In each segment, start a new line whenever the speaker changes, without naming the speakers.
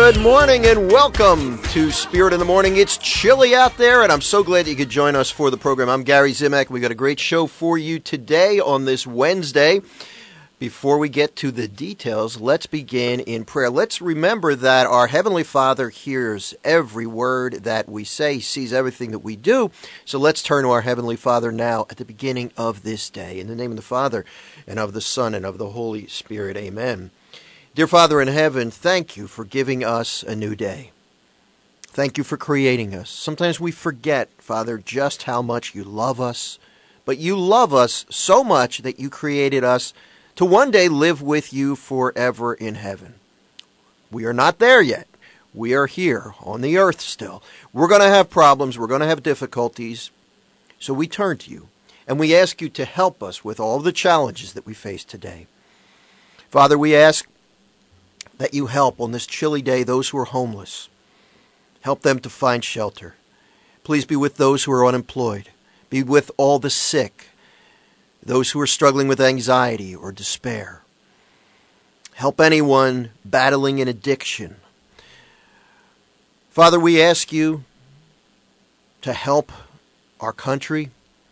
Good morning and welcome to Spirit in the Morning. It's chilly out there, and I'm so glad that you could join us for the program. I'm Gary Zimak. We got a great show for you today on this Wednesday. Before we get to the details, let's begin in prayer. Let's remember that our Heavenly Father hears every word that we say, sees everything that we do. So let's turn to our Heavenly Father now at the beginning of this day. In the name of the Father, and of the Son, and of the Holy Spirit. Amen. Dear Father in heaven, thank you for giving us a new day. Thank you for creating us. Sometimes we forget, Father, just how much you love us. But you love us so much that you created us to one day live with you forever in heaven. We are not there yet. We are here on the earth still. We're going to have problems. We're going to have difficulties. So we turn to you, and we ask you to help us with all the challenges that we face today. Father, we ask that you help on this chilly day those who are homeless. Help them to find shelter. Please be with those who are unemployed. Be with all the sick, those who are struggling with anxiety or despair. Help anyone battling an addiction. Father, we ask you to help our country,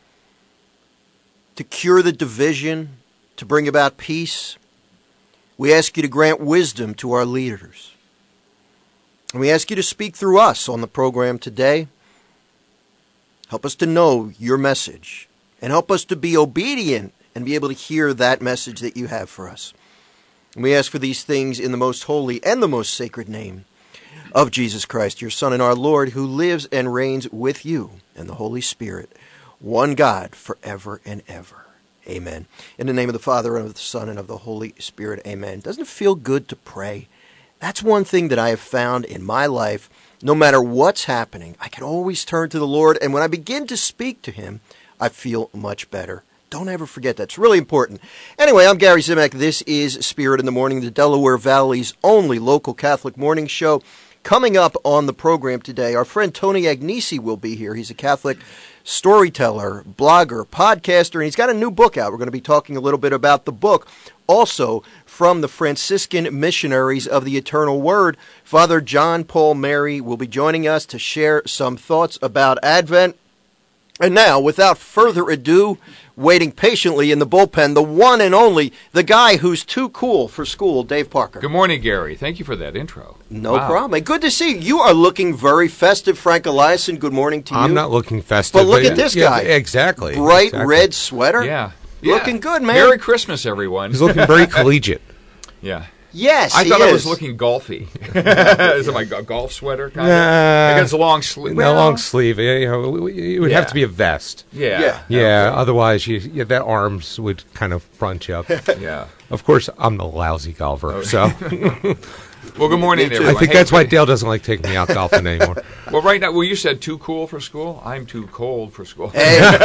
to cure the division, to bring about peace. We ask you to grant wisdom to our leaders. And we ask you to speak through us on the program today. Help us to know your message, and help us to be obedient and be able to hear that message that you have for us. And we ask for these things in the most holy and the most sacred name of Jesus Christ, your Son and our Lord, who lives and reigns with you and the Holy Spirit, one God forever and ever. Amen. In the name of the Father, and of the Son, and of the Holy Spirit. Amen. Doesn't it feel good to pray? That's one thing that I have found in my life. No matter what's happening, I can always turn to the Lord, and when I begin to speak to Him, I feel much better. Don't ever forget that. It's really important. Anyway, I'm Gary Zimak. This is Spirit in the Morning, the Delaware Valley's only local Catholic morning show. Coming up on the program today, our friend Tony Agnesi will be here. He's a Catholic storyteller, blogger, podcaster, and he's got a new book out. We're going to be talking a little bit about the book. Also, from the Franciscan Missionaries of the Eternal Word, Father John Paul Mary will be joining us to share some thoughts about Advent. And now, without further ado, waiting patiently in the bullpen, the one and only, the guy who's too cool for school, Dave Parker.
Good morning, Gary. Thank you for that intro.
No problem. Hey, good to see you. You are looking very festive, Frank Eliason. Good morning to you.
I'm not looking festive.
But look at this guy.
Exactly.
Bright red sweater.
Yeah.
Looking good, man.
Merry Christmas, everyone.
He's looking very collegiate.
Yeah.
Yes,
I
he
thought
is.
I was looking golfy. Is it my golf sweater? Kind of? Like it's a long sleeve.
No, long sleeve. You know, it would have to be a vest.
Yeah.
Yeah. Okay. Otherwise, that arms would kind of front you up.
Yeah.
Of course, I'm the lousy golfer. So.
Well, good morning, everyone.
I think that's why Dale doesn't like taking me out golfing anymore.
Well, right now, you said too cool for school. I'm too cold for school.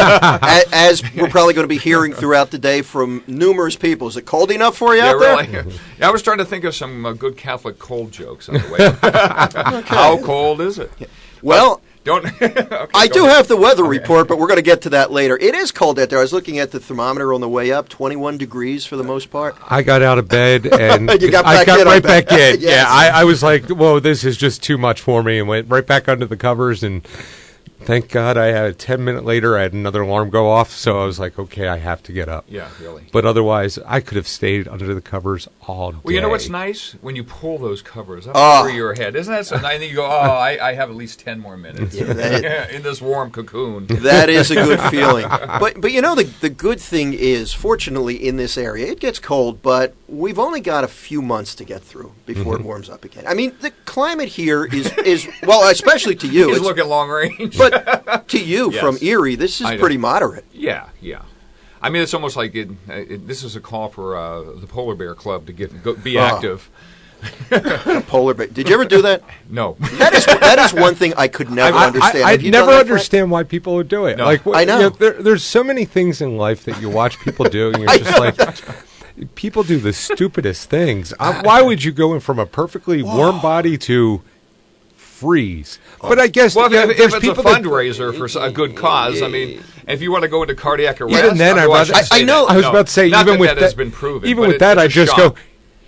As we're probably going to be hearing throughout the day from numerous people. Is it cold enough for you out there?
Really. Yeah, I was trying to think of some good Catholic cold jokes on the way. Okay. How cold is it?
Well,
okay,
I do have the weather report, but we're going to get to that later. It is cold out there. I was looking at the thermometer on the way up, 21 degrees for the most part.
I got out of bed, and
You got
I got right back in.
Yes.
Yeah, I was like, whoa, this is just too much for me, and went right back under the covers, and thank God I had 10 minutes later, I had another alarm go off, so I was like, okay, I have to get up.
Yeah, really.
But otherwise, I could have stayed under the covers all day.
Well, you know what's nice? When you pull those covers up over your head. Isn't that so nice? And then you go, I have at least 10 more minutes in this warm cocoon.
That is a good feeling. But you know, the good thing is, fortunately, in this area, it gets cold, but we've only got a few months to get through before it warms up again. I mean, the climate here is well, especially to you.
He's looking long range.
But to you,
Yes.
from Erie, this is pretty moderate.
Yeah. I mean, it's almost like this is a call for the Polar Bear Club to be active.
A polar bear. Did you ever do that?
No.
That is one thing I could never understand.
I
Have you
never
done that,
understand why people would do it.
No.
Like,
I know.
There's so many things in life that you watch people do, and you're just like, people do the stupidest things. Why would you go in from a perfectly warm body to freeze? But I guess
Well, if it's a
people
fundraiser for a good cause, I mean, if you want to go into cardiac arrest,
even then,
I know.
I was about to say,
not
even
that
with
that has been proven.
even
but
with that,
it's
I
a
just
shock.
go,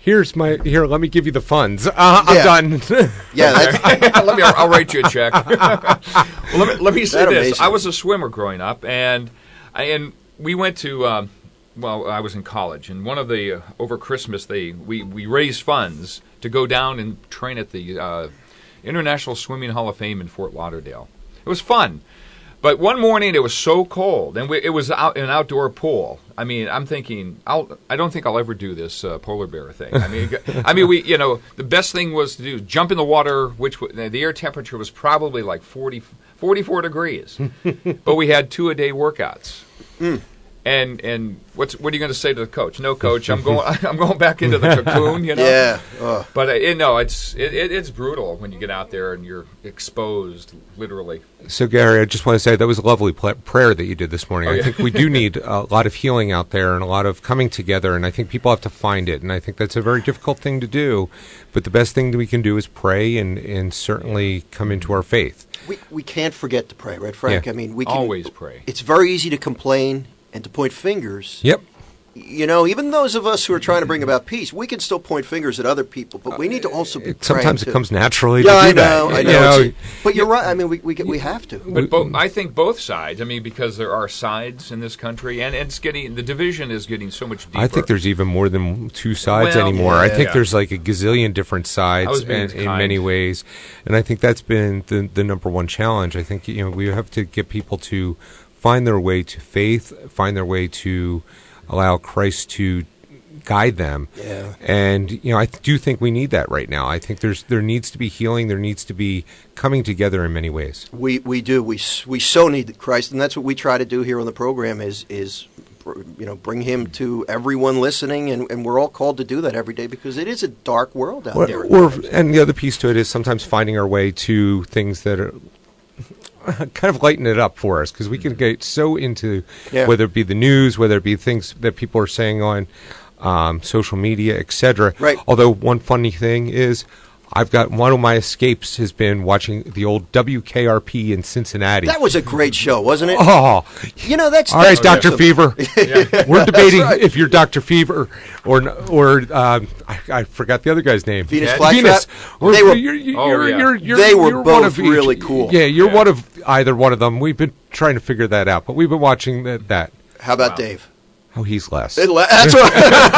Here, let me give you the funds. I'm done.
Yeah,
I'll write you a check. Well, let me say this.
Amazing?
I was a swimmer growing up, and we went to, I was in college, and one of the, over Christmas, we raised funds to go down and train at the International Swimming Hall of Fame in Fort Lauderdale. It was fun. But one morning it was so cold, and it was an outdoor pool. I mean, I'm thinking, I don't think I'll ever do this polar bear thing. I mean, the best thing was to do jump in the water, which the air temperature was probably like 44 degrees, but we had 2-a-day workworkouts. And what are you going to say to the coach? No, coach, I'm going back into the cocoon.
Yeah.
But it's brutal when you get out there and you're exposed, literally.
So, Gary, I just want to say that was a lovely prayer that you did this morning. I think we do need a lot of healing out there and a lot of coming together, and I think people have to find it. And I think that's a very difficult thing to do. But the best thing that we can do is pray and certainly come into our faith.
We can't forget to pray, right, Frank?
Yeah.
I mean, we can
always pray.
It's very easy to complain and to point fingers.
Yep.
Even those of us who are trying to bring about peace, we can still point fingers at other people, but we need to also be
sometimes
praying
it comes naturally
Yeah,
to
I
do
know,
that.
I know. But you're right. I mean, we have to.
But I think both sides. I mean, because there are sides in this country, and the division is getting so much deeper.
I think there's even more than two sides anymore.
Yeah,
I think there's like a gazillion different sides in many ways, and I think that's been the number one challenge. I think we have to get people to find their way to faith, find their way to allow Christ to guide them.
Yeah.
And I do think we need that right now. I think there needs to be healing. There needs to be coming together in many ways.
We do. We so need Christ, and that's what we try to do here on the program is bring him to everyone listening, and we're all called to do that every day because it is a dark world out there.
And the other piece to it is sometimes finding our way to things that are kind of lighten it up for us, because we can get so into whether it be the news, whether it be things that people are saying on social media, etc.
Right.
Although one funny thing is, I've got one of my escapes has been watching the old WKRP in Cincinnati.
That was a great show, wasn't it?
Oh,
that's
all right, Dr. Fever. We're debating if you're Dr. Fever or I forgot the other guy's name.
Venus Flytrap. They were both really cool.
Yeah, you're one of either one of them. We've been trying to figure that out, but we've been watching that.
How about Dave?
Oh, he's less.
That's right.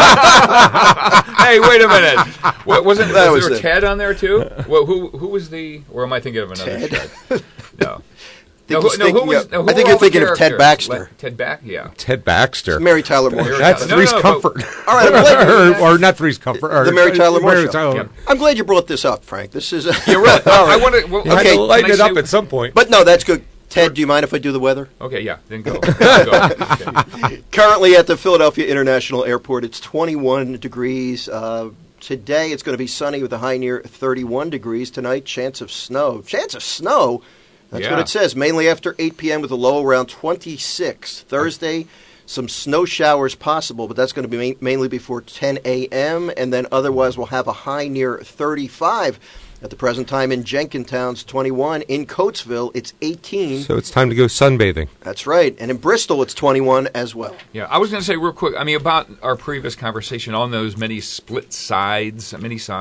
Hey, wait a minute. Was there Ted on there too? Well, who was the? Or am I thinking of another Ted? No.
I think you're thinking of Ted Baxter.
Ted
Baxter.
It's Mary Tyler Moore.
That's Three's Comfort.
All right,
or not Three's Comfort.
The Mary Tyler Moore show.
Yeah.
I'm glad you brought this up, Frank. This is.
You're right. I want to.
You had to lighten it up at some point.
But no, that's good. Ted, do you mind if I do the weather?
Okay, yeah, then go. Okay.
Currently at the Philadelphia International Airport, it's 21 degrees. Today it's going to be sunny with a high near 31 degrees. Tonight, chance of snow. Chance of snow? That's what it says. Mainly after 8 p.m. with a low around 26. Thursday, some snow showers possible, but that's going to be mainly before 10 a.m. And then otherwise we'll have a high near 35. At the present time in Jenkintown, it's 21. In Coatesville, it's 18.
So it's time to go sunbathing.
That's right. And in Bristol, it's 21 as well.
Yeah, I was going to say real quick, about our previous conversation on those many sides,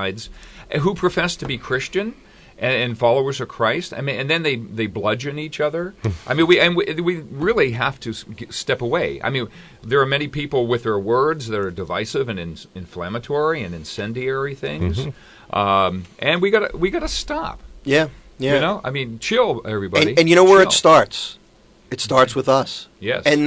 who profess to be Christian and followers of Christ. And then they bludgeon each other. We really have to step away. There are many people with their words that are divisive and inflammatory and incendiary things. Mm-hmm. And we gotta stop.
Yeah.
Chill, everybody.
And you know where it starts? It starts with us.
Yes.
And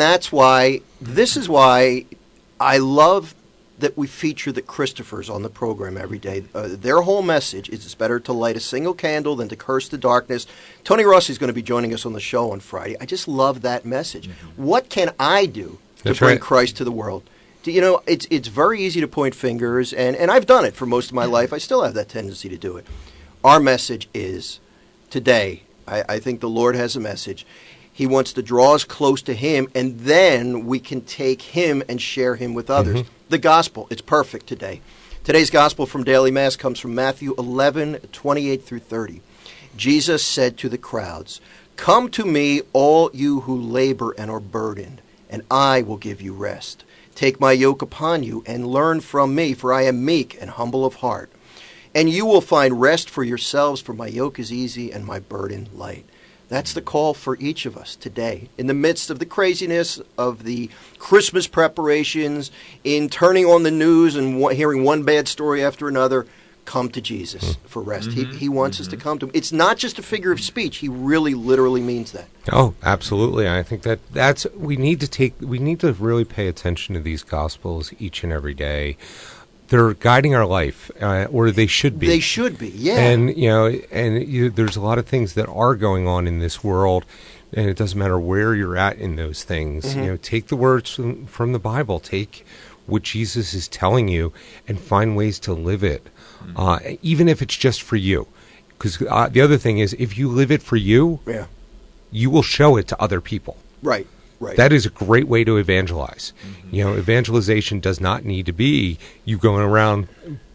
this is why I love that we feature the Christophers on the program every day. Their whole message is it's better to light a single candle than to curse the darkness. Tony Rossi is going to be joining us on the show on Friday. I just love that message. Mm-hmm. What can I do to bring Christ to the world? It's very easy to point fingers, and I've done it for most of my life. I still have that tendency to do it. Our message is, today, I think the Lord has a message. He wants to draw us close to Him, and then we can take Him and share Him with others. Mm-hmm. The gospel, it's perfect today. Today's gospel from Daily Mass comes from Matthew 11:28 through 30. Jesus said to the crowds, "Come to me, all you who labor and are burdened, and I will give you rest. Take my yoke upon you and learn from me, for I am meek and humble of heart. And you will find rest for yourselves, for my yoke is easy and my burden light. That's the call for each of us today. In the midst of the craziness of the Christmas preparations, in turning on the news and hearing one bad story after another, come to Jesus for rest. He wants us to come to him. It's not just a figure of speech. He really, literally means that.
Oh, absolutely. I think that's we need to really pay attention to these Gospels each and every day. They're guiding our life, or they should be.
They should be, yeah.
And there's a lot of things that are going on in this world, and it doesn't matter where you're at in those things. Take the words from the Bible, take what Jesus is telling you, and find ways to live it, even if it's just for you. Because the other thing is, if you live it for you, you will show it to other people.
Right. Right.
That is a great way to evangelize. Evangelization does not need to be you going around,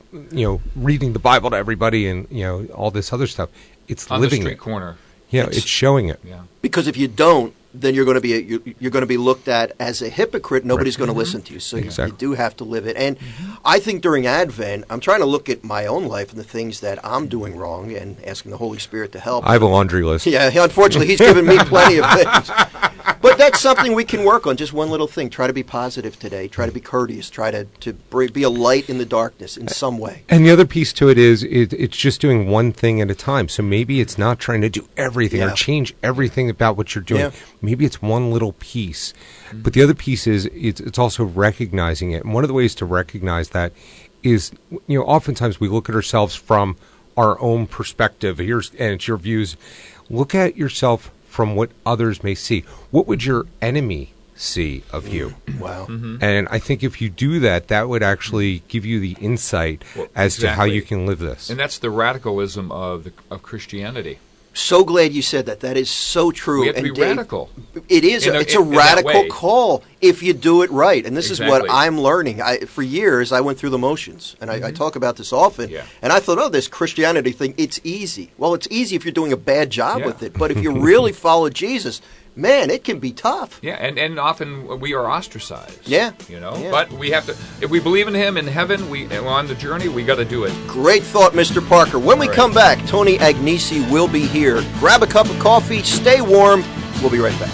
reading the Bible to everybody and, all this other stuff. It's
on
living
the street
it.
corner.
Yeah, it's showing it.
Yeah.
Because if you don't, then you're going to be looked at as a hypocrite. Nobody's going to listen to you. So you do have to live it. And I think during Advent, I'm trying to look at my own life and the things that I'm doing wrong and asking the Holy Spirit to help.
I have a laundry list.
Yeah, unfortunately, he's given me plenty of things. But that's something we can work on, just one little thing. Try to be positive today. Try to be courteous. Try to be a light in the darkness in some way.
And the other piece to it is it's just doing one thing at a time. So maybe it's not trying to do everything or change everything about what you're doing. Yeah. Maybe it's one little piece. But the other piece is it's also recognizing it. And one of the ways to recognize that is, oftentimes we look at ourselves from our own perspective. And it's your views. Look at yourself from what others may see. What would your enemy see of you?
Wow.
And I think if you do that, that would actually give you the insight as to how you can live this.
And that's the radicalism of Christianity.
So glad you said that. That is so true.
We have to be radical.
It is. It's a radical call if you do it right. And this is what I'm learning. For years, I went through the motions. And I talk about this often. Yeah. And I thought, this Christianity thing, it's easy. Well, it's easy if you're doing a bad job with it. But if you really follow Jesus, man, it can be tough.
Yeah, and often we are ostracized.
Yeah.
But we have to, if we believe in him in heaven, on the journey, we got to do it.
Great thought, Mr. Parker. When we come back, Tony Agnesi will be here. Grab a cup of coffee, stay warm. We'll be right back.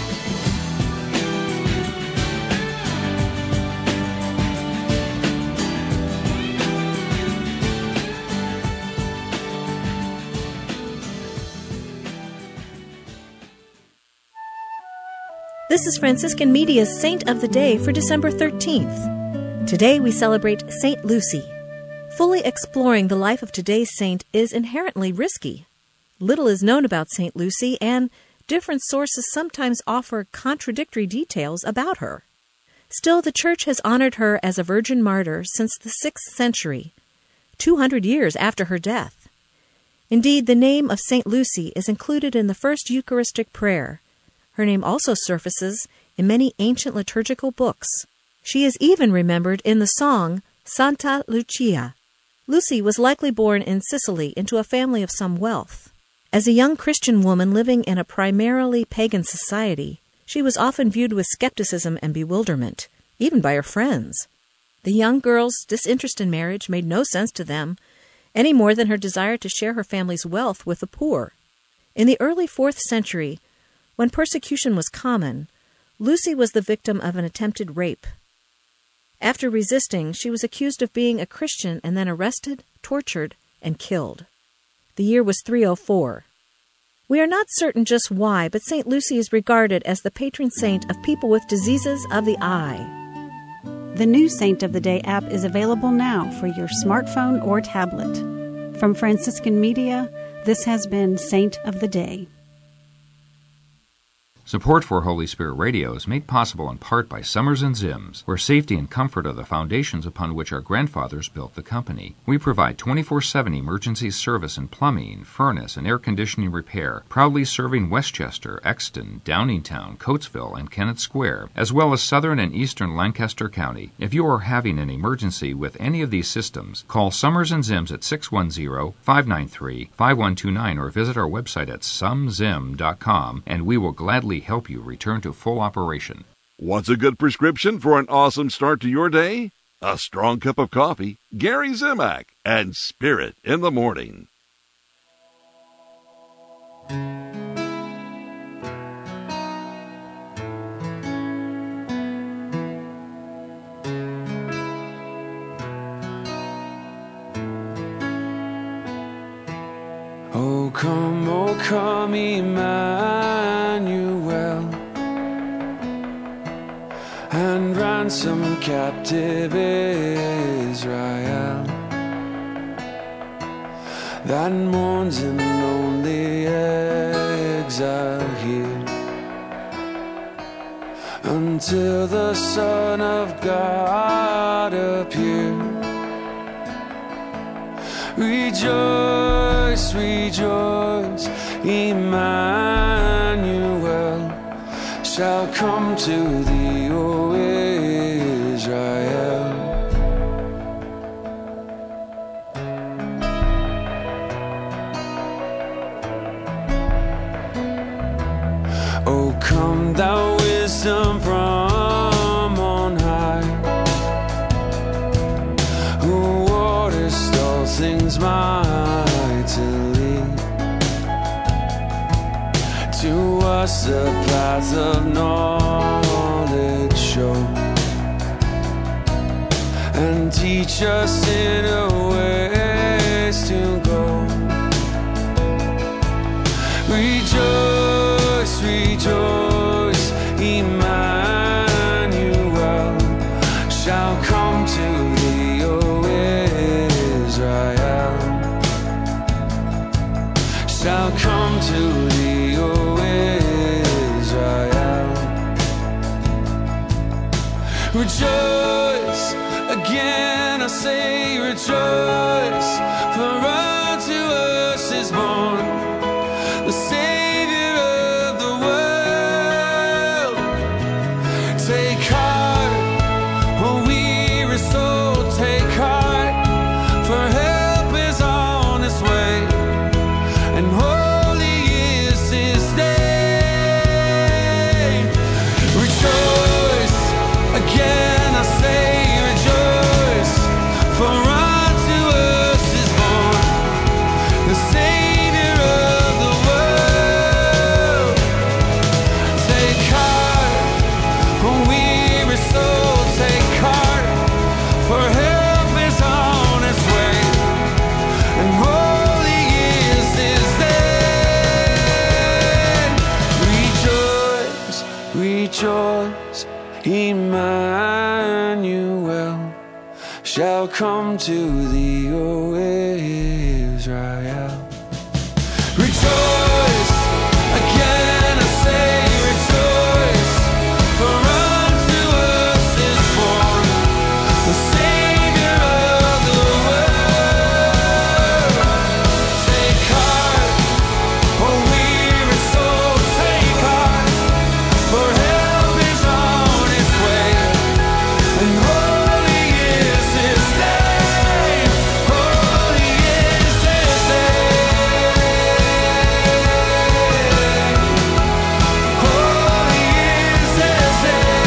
This is Franciscan Media's Saint of the Day for December 13th. Today we celebrate Saint Lucy. Fully exploring the life of today's saint is inherently risky. Little is known about Saint Lucy, and different sources sometimes offer contradictory details about her. Still, the Church has honored her as a virgin martyr since the 6th century, 200 years after her death. Indeed, the name of Saint Lucy is included in the first Eucharistic prayer. Her name also surfaces in many ancient liturgical books. She is even remembered in the song Santa Lucia. Lucy was likely born in Sicily into a family of some wealth. As a young Christian woman living in a primarily pagan society, she was often viewed with skepticism and bewilderment, even by her friends. The young girl's disinterest in marriage made no sense to them, any more than her desire to share her family's wealth with the poor. In the early 4th century, when persecution was common, Lucy was the victim of an attempted rape. After resisting, she was accused of being a Christian and then arrested, tortured, and killed. The year was 304. We are not certain just why, but St. Lucy is regarded as the patron saint of people with diseases of the eye.
The new Saint of the Day app is available now for your smartphone or tablet. From Franciscan Media, this has been Saint of the Day.
Support for Holy Spirit Radio is made possible in part by Summers & Zims, where safety and comfort are the foundations upon which our grandfathers built the company. We provide 24/7 emergency service in plumbing, furnace, and air conditioning repair, proudly serving Westchester, Exton, Downingtown, Coatesville, and Kennett Square, as well as southern and eastern Lancaster County. If you are having an emergency with any of these systems, call Summers & Zims at 610-593-5129 or visit our website at sumzim.com, and we will gladly help you return to full operation.
What's a good prescription for an awesome start to your day? A strong cup of coffee, Gary Zimak, and Spirit in the Morning.
Oh come, Emmanuel, and ransom captive Israel that mourns in lonely exile here, until the Son of God appear. Rejoice, rejoice, Emmanuel shall come to thee, O Israel. O come, thou wisdom from on high, who orderest all things mightily, to us the path of knowledge show, and teach us in a ways to go. Rejoice, rejoice, Emmanuel shall come to thee, O Israel, shall come to thee, O Israel. Rejoice, again I say rejoice, for unto us is born the Savior of the world. Take heart, O weary soul, take heart, for help is on its way, and holy is his name. Rejoice, again I say rejoice, for unto us is born the Savior of the world. Take heart, O weary soul, take heart, for help is on its way, and holy is his name. Rejoice, rejoice, Emmanuel shall come to thee, O Israel. Rejoice, again I say rejoice, for unto us is born the Savior of the world. Take heart, O weary soul, take heart, for help is on its way, and holy is his name. Holy is his name. Holy is his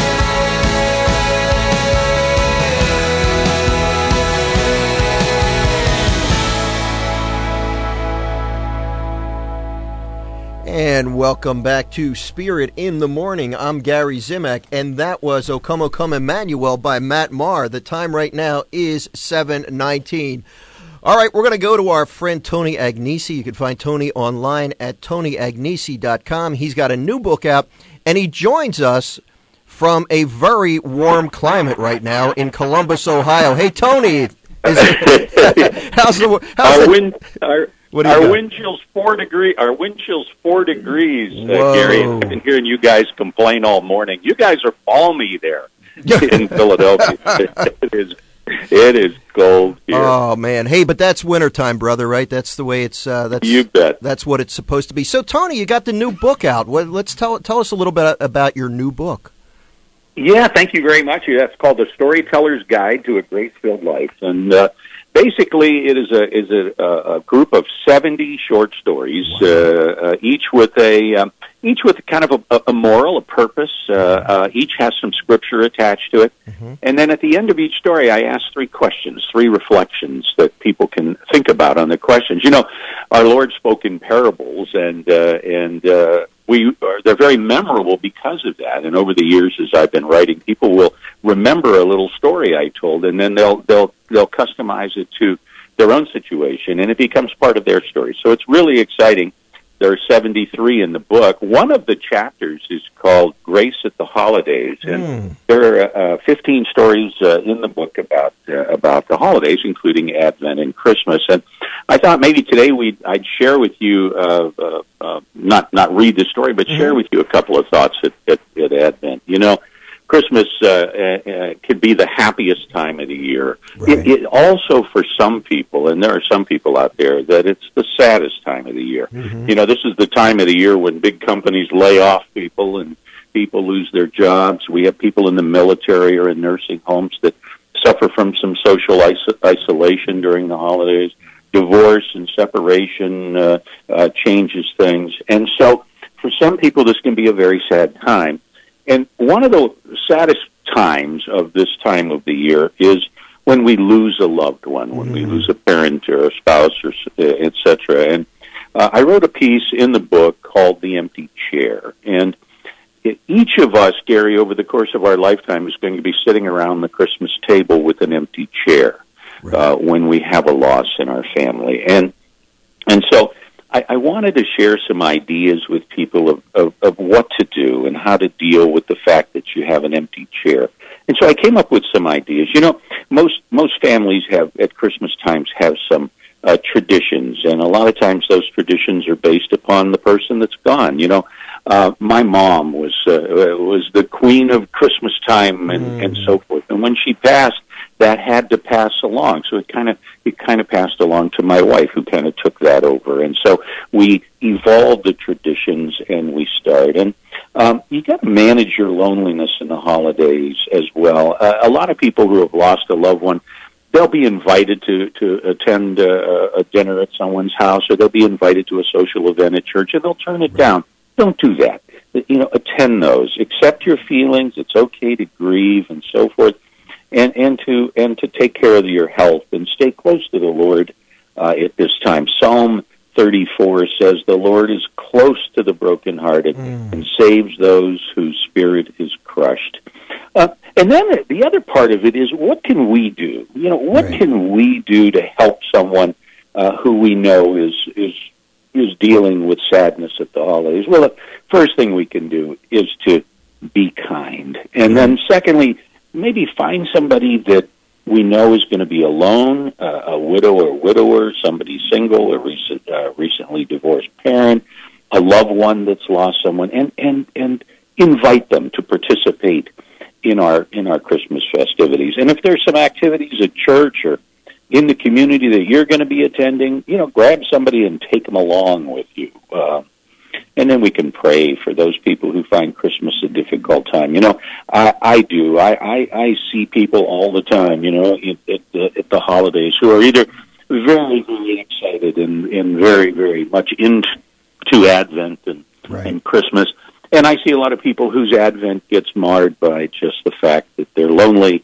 And welcome back to Spirit in the Morning. I'm Gary Zimak, and that was O Come, Emmanuel by Matt Maher. The time right now is 7:19. All right, we're going to go to our friend Tony Agnesi. You can find Tony online at TonyAgnesi.com. He's got a new book out, and he joins us from a very warm climate right now in Columbus, Ohio. Hey, Tony. How's the what do you
Our
got?
wind chill's 4 degrees. Our wind chill's 4 degrees,
Whoa.
Gary. And I've been hearing you guys complain all morning. You guys are balmy there in Philadelphia. It is cold here.
Oh man, hey, but that's wintertime, brother, right? That's the way it's. That's,
you bet.
That's what it's supposed to be. So, Tony, you got the new book out. Let's tell us a little bit about your new book.
Yeah, thank you very much. That's called The Storyteller's Guide to a Grace-Filled Life. And basically, it is a group of 70 short stories, each with kind of a moral, a purpose. Each has some scripture attached to it. Mm-hmm. And then at the end of each story, I ask 3 questions, 3 reflections that people can think about on the questions. You know, our Lord spoke in parables, and they're very memorable because of that. And over the years, as I've been writing, people will remember a little story I told, and then they'll customize it to their own situation, and it becomes part of their story. So it's really exciting. There are 73 in the book. One of the chapters is called Grace at the Holidays, and there are 15 stories in the book about the holidays, including Advent and Christmas. And I thought maybe today I'd share with you, not read the story, but share with you a couple of thoughts at Advent. You know, Christmas could be the happiest time of the year. Right. It also, for some people, and there are some people out there, that it's the saddest time of the year. Mm-hmm. You know, this is the time of the year when big companies lay off people and people lose their jobs. We have people in the military or in nursing homes that suffer from some social isolation during the holidays. Divorce and separation changes things. And so, for some people, this can be a very sad time. And one of the saddest times of this time of the year is when we lose a loved one, when we lose a parent or a spouse, or et cetera. And I wrote a piece in the book called The Empty Chair. And each of us, Gary, over the course of our lifetime is going to be sitting around the Christmas table with an empty chair when we have a loss in our family. And so I wanted to share some ideas with people of what to do and how to deal with the fact that you have an empty chair. And so I came up with some ideas. You know, most families at Christmas times have some traditions, and a lot of times those traditions are based upon the person that's gone. You know, my mom was the queen of Christmas time and so forth. And when she passed, that had to pass along. So it kind of passed along to my wife, who kind of took that over. And so we evolved the traditions, and we started. And you got to manage your loneliness in the holidays as well. A lot of people who have lost a loved one, they'll be invited to attend a dinner at someone's house, or they'll be invited to a social event at church, and they'll turn it down. Don't do that. You know, attend those. Accept your feelings. It's okay to grieve and so forth. And to take care of your health and stay close to the Lord at this time. Psalm 34 says, "The Lord is close to the brokenhearted and saves those whose spirit is crushed." And then the other part of it is, what can we do? You know, what can we do to help someone who we know is dealing with sadness at the holidays? Well, the first thing we can do is to be kind, and then secondly, maybe find somebody that we know is going to be alone, a widow or widower, somebody single, a recently divorced parent, a loved one that's lost someone, and invite them to participate in our Christmas festivities. And if there's some activities at church or in the community that you're going to be attending, you know, grab somebody and take them along with you. And then we can pray for those people who find Christmas a difficult time. You know, I do. I see people all the time, you know, at the holidays who are either very, very excited and very, very much into Advent and Christmas. And I see a lot of people whose Advent gets marred by just the fact that they're lonely,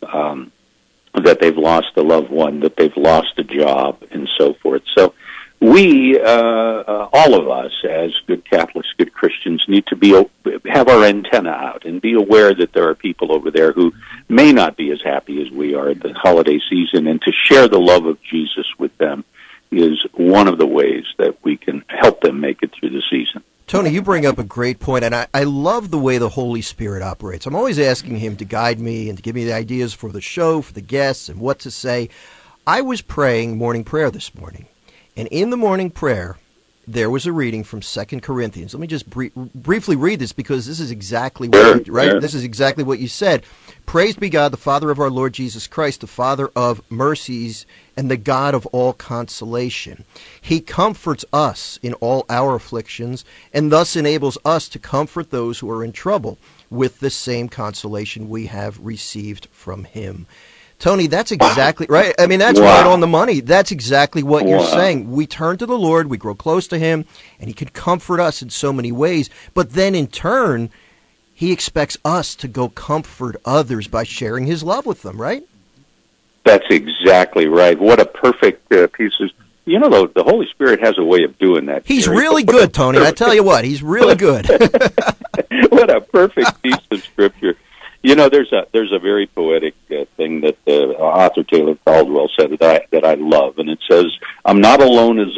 that they've lost a loved one, that they've lost a job, and so forth. So we, all of us, as good Catholics, good Christians, need to have our antenna out and be aware that there are people over there who may not be as happy as we are at the holiday season, and to share the love of Jesus with them is one of the ways that we can help them make it through the season.
Tony, you bring up a great point, and I love the way the Holy Spirit operates. I'm always asking him to guide me and to give me the ideas for the show, for the guests, and what to say. I was praying morning prayer this morning, and in the morning prayer, there was a reading from 2 Corinthians. Let me just briefly read this, because this is exactly what This is exactly what you said. Praise be God, the Father of our Lord Jesus Christ, the Father of mercies and the God of all consolation. He comforts us in all our afflictions, and thus enables us to comfort those who are in trouble with the same consolation we have received from him. Tony, that's exactly right. I mean, that's right on the money. That's exactly what you're saying. We turn to the Lord, we grow close to him, and he can comfort us in so many ways. But then in turn, he expects us to go comfort others by sharing his love with them, right?
That's exactly right. What a perfect piece of... You know, the Holy Spirit has a way of doing that.
He's really good, Tony. I tell you what, he's really good.
What a perfect piece of Scripture. You know, there's a very poetic thing that author Taylor Caldwell said that I love, and it says, I'm not alone at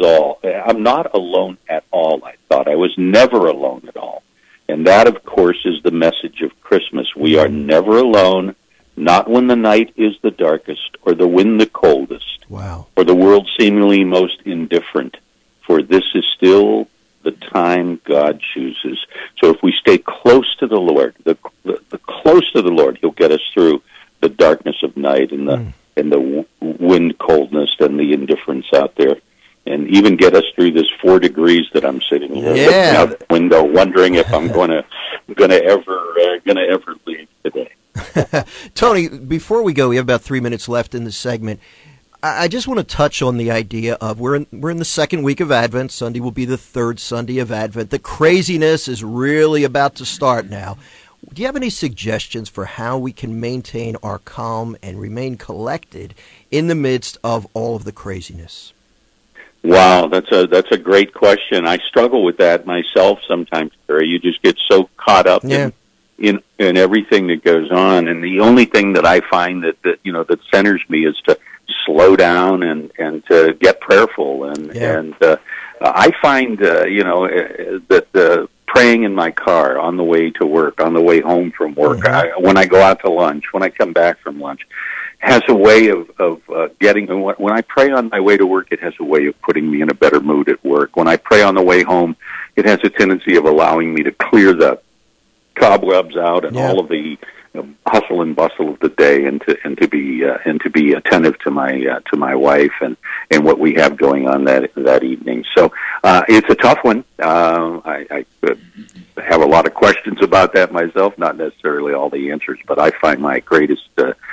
all, I thought. I was never alone at all. And that, of course, is the message of Christmas. We are never alone, not when the night is the darkest or the wind the coldest, or the world seemingly most indifferent, for this is still the time God chooses. So if we stay close to the Lord, the close to the Lord, he'll get us through the darkness of night and the wind coldness and the indifference out there, and even get us through this 4 degrees that I'm sitting here looking out the window, wondering if I'm gonna ever leave today.
Tony, before we go, we have about 3 minutes left in this segment. I just want to touch on the idea of we're in the second week of Advent. Sunday will be the third Sunday of Advent. The craziness is really about to start now. Do you have any suggestions for how we can maintain our calm and remain collected in the midst of all of the craziness?
Wow, that's a great question. I struggle with that myself sometimes, Terry. You just get so caught up in everything that goes on, and the only thing that I find that centers me is to slow down and to get prayerful, and I find that praying in my car on the way to work, on the way home from work, when I go out to lunch, when I come back from lunch, has a way of getting. When I pray on my way to work, it has a way of putting me in a better mood at work. When I pray on the way home, it has a tendency of allowing me to clear the cobwebs out and all of the hustle and bustle of the day, and to be attentive to my wife and what we have going on that evening. So it's a tough one. I have a lot of questions about that myself, not necessarily all the answers, but I find my greatest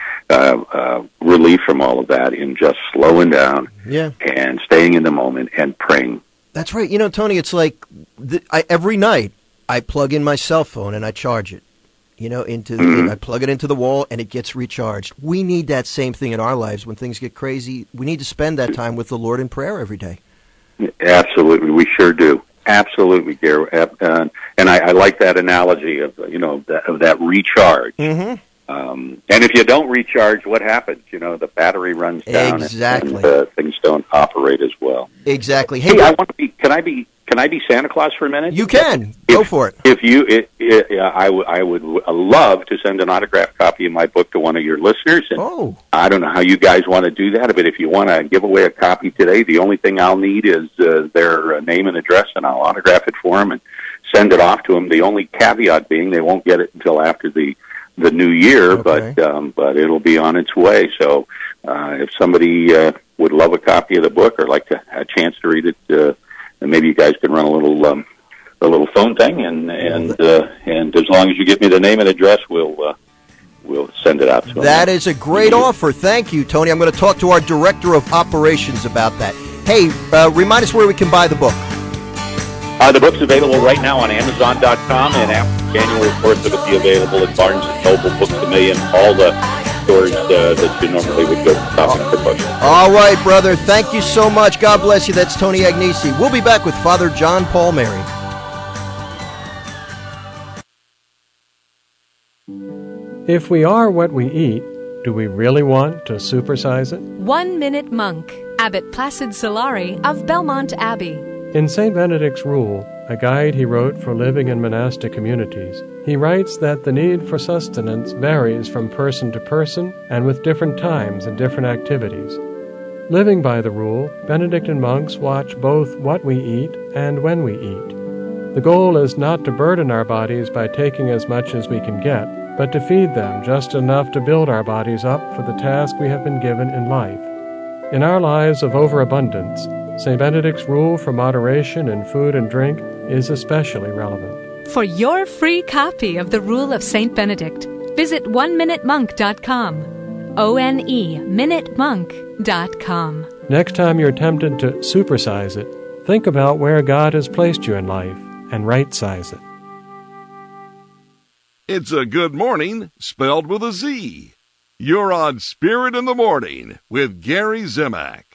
relief from all of that in just slowing down and staying in the moment and praying.
That's right. You know, Tony, it's like every night I plug in my cell phone and I charge it. You know, I plug it into the wall and it gets recharged. We need that same thing in our lives when things get crazy. We need to spend that time with the Lord in prayer every day.
Absolutely, we sure do. Absolutely, Gary. And I like that analogy of that recharge. Mm-hmm. And if you don't recharge, what happens? You know, the battery runs down, and things don't operate as well.
Exactly.
Hey, I want to be. Can I be Santa Claus for a minute?
You can. Go for it.
I would love to send an autographed copy of my book to one of your listeners. And I don't know how you guys want to do that, but if you want to give away a copy today, the only thing I'll need is their name and address, and I'll autograph it for them and send it off to them. The only caveat being they won't get it until after the new year, but it'll be on its way. So if somebody would love a copy of the book or like a chance to read it, and maybe you guys can run a little phone thing, and as long as you give me the name and address, we'll send it out to them.
That is a great offer. Thank you, Tony. I'm going to talk to our director of operations about that. Hey, remind us where we can buy the book.
The book's available right now on Amazon.com, and after January 4th, it'll be available at Barnes & Noble, Books A Million, all the stores that you normally would go shopping for books.
All right, brother. Thank you so much. God bless you. That's Tony Agnesi. We'll be back with Father John Paul Mary.
If we are what we eat, do we really want to supersize it?
1 Minute Monk, Abbot Placid Solari of Belmont Abbey.
In St. Benedict's Rule, a guide he wrote for living in monastic communities, he writes that the need for sustenance varies from person to person and with different times and different activities. Living by the rule, Benedictine monks watch both what we eat and when we eat. The goal is not to burden our bodies by taking as much as we can get, but to feed them just enough to build our bodies up for the task we have been given in life. In our lives of overabundance, St. Benedict's rule for moderation in food and drink is especially relevant.
For your free copy of the Rule of St. Benedict, visit oneminutemonk.com. MinuteMonk.com.
Next time you're tempted to supersize it, think about where God has placed you in life and right-size it.
It's a good morning spelled with a Z. You're on Spirit in the Morning with Gary Zimak.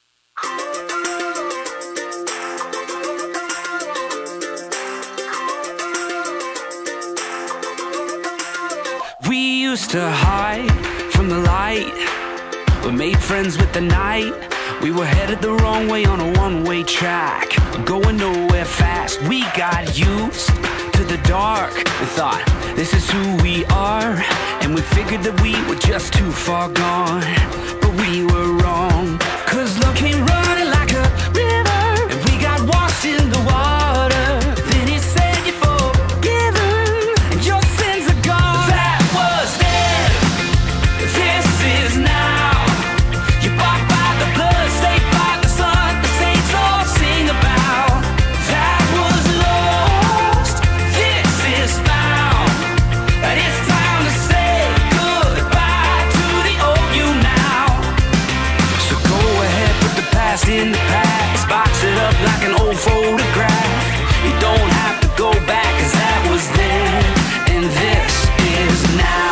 We used to hide from the light. We made friends with the night. We were headed the wrong way on a one-way track, going nowhere fast. We got used to the dark. We thought, this is who we are. And we figured that we were just too far gone. But we were wrong, 'cause love came running like a river, and we got washed in the water. Then he said you're forgiven, and your sins are gone. That was then, this is now. You bought by the blood, saved by the Son, the saints all sing about. That was lost, this is found. And it's time to say goodbye to the old you now. So go ahead, put the past in the past, box it up like an old photograph. You don't have to go back, 'cause that was then, and this is now.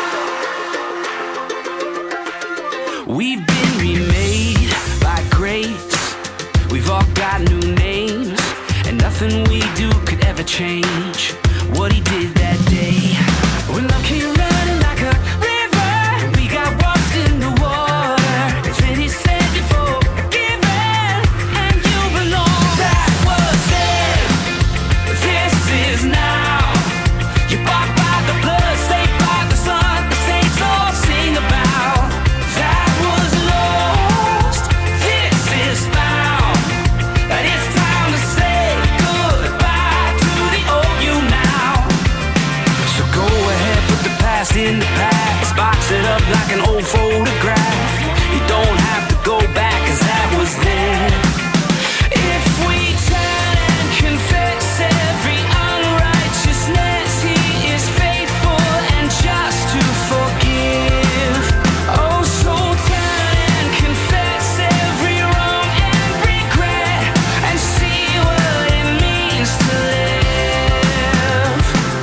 We've been remade by grace. We've all got new names, and nothing we do could ever change what he did that day. When love came running like a river, and we got washed in the water. And then he said you're forgiven, and you belong. That was then, this is now. You bought by the blood, saved by the Son, the saints all sing about. That was lost, this is found. And it's time to say goodbye to the old you now. So go ahead, put the past in the past, box it up like an old photograph. You don't have to go back, 'cause that was then. If we turn and confess every unrighteousness, he is faithful and just to forgive. Oh, so turn and confess every wrong and regret, and see what it means to live.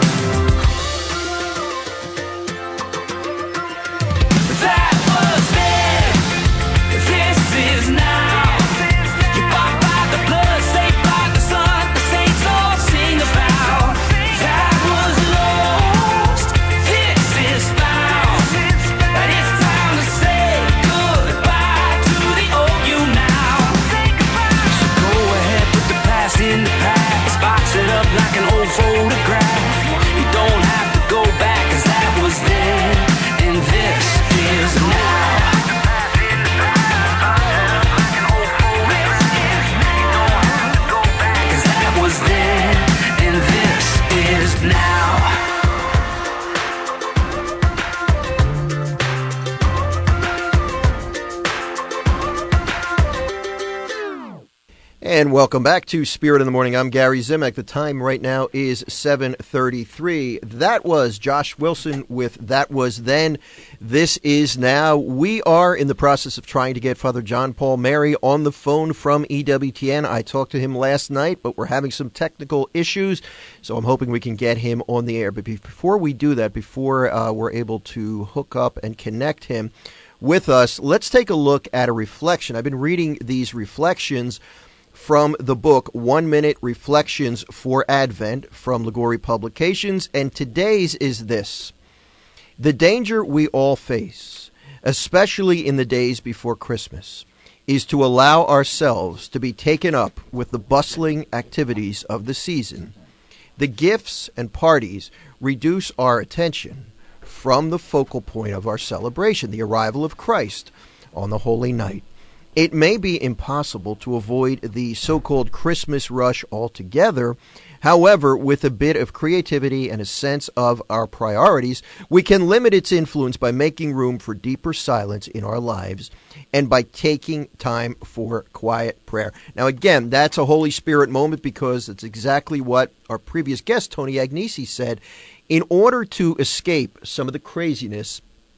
That was then, this is now. You bought by the blood, saved by the Son, the saints all sing about. That was lost, this is found. And it's time to say goodbye to the old you now. So go ahead, put the past in the past, box it up like an old photograph. You don't have to go back, 'cause that was then, and this is now. Cause that was then, and this is now.
And welcome back to Spirit in the Morning. I'm Gary Zimak. The time right now is 7:33. That was Josh Wilson with That Was Then, This Is Now. We are in the process of trying to get Father John Paul Mary on the phone from EWTN. I talked to him last night, but we're having some technical issues, so I'm hoping we can get him on the air. But before we do that, before we're able to hook up and connect him with us, let's take a look at a reflection. I've been reading these reflections from the book 1 Minute Reflections for Advent from Liguori Publications, and today's is this: the danger we all face, especially in the days before Christmas, is to allow ourselves to be taken up with the bustling activities of the season. The gifts and parties reduce our attention from the focal point of our celebration, the arrival of Christ on the Holy Night. It may be impossible to avoid the so-called Christmas rush altogether. However, with a bit of creativity and a sense of our priorities, we can limit its influence by making room for deeper silence in our lives and by taking time for quiet prayer. Now, again, that's a Holy Spirit moment, because it's exactly what our previous guest, Tony Agnesi, said. In order to escape some of the craziness